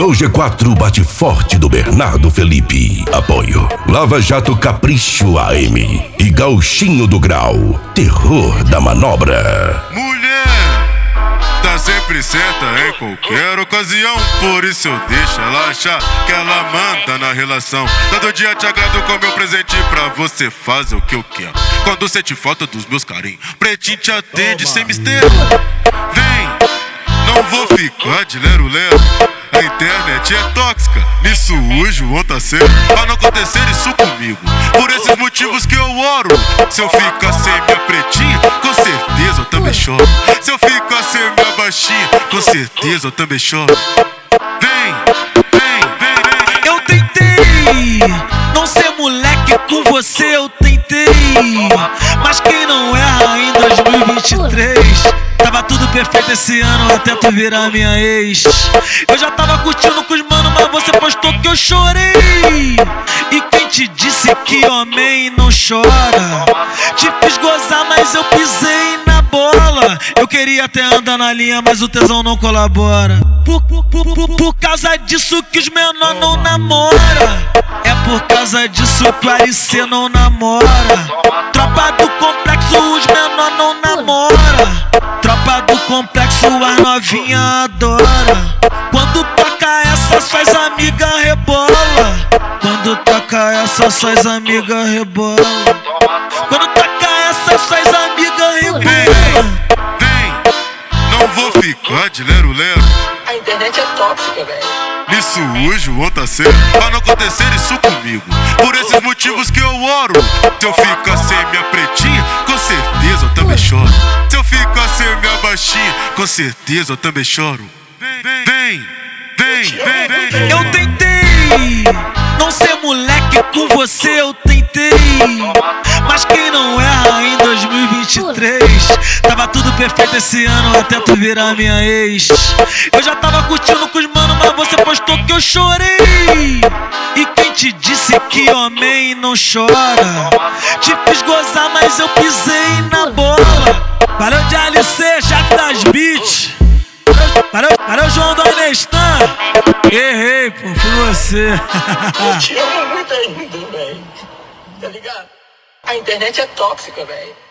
Gol G4 bate forte do Bernardo Felipe. Apoio Lava Jato Capricho AM e Gauchinho do Grau, terror da manobra. Mulher tá sempre certa em qualquer ocasião, por isso eu deixo ela achar que ela manda na relação. Todo dia te agrado com meu presente pra você fazer o que eu quero. Quando sente falta dos meus carinhos, pretinho te atende sem mistério. Vem, não vou ficar de lero-lero. A internet é tóxica, nisso hoje o tá sério. Pra não acontecer isso comigo, por esses motivos que eu oro. Se eu ficar sem minha pretinha, com certeza eu também choro. Se eu ficar sem minha baixinha, com certeza eu também choro. Vem, vem, vem, vem. Eu tentei não ser moleque com você, eu tentei. Mas quem não erra em 2023? Tava tudo perfeito esse ano até tu virar minha ex. Eu já tava curtindo com os manos, mas você postou que eu chorei. E quem te disse que homem não chora? Te fiz gozar, mas eu pisei na bola. Eu queria até andar na linha, mas o tesão não colabora. Por causa disso que os menor não namora. É por causa disso que o RC não namora. Tropa do complexo, os menor não namora. Tropa do complexo, as novinha adora. Quando toca essa, suas amigas rebola. Quando toca essa, suas amigas rebola. Quando toca essa, suas amigas rebola. Vem, não vou ficar de lero-lero. A internet é tóxica, velho. Nisso hoje o tá sério. Pra não acontecer isso comigo, por esses motivos que eu oro. Se eu ficar sem minha pretinha, com certeza eu também choro. Se eu ficar sem minha baixinha, com certeza eu também choro. Vem, vem, vem, vem, vem. Eu tentei não ser moleque com você, eu tentei. Mas quem não erra em 2023? Tava tudo perfeito esse ano até tu virar minha ex. Eu já tava curtindo com os manos, mas você postou que eu chorei. E quem te disse que homem não chora? Te fiz gozar, mas eu pisei na bola. Valeu de LC, Jato das Beats. Valeu João do Anestan. Errei, pô, fui você. Eu te amo muito ainda, velho. Tá ligado? A internet é tóxica, velho.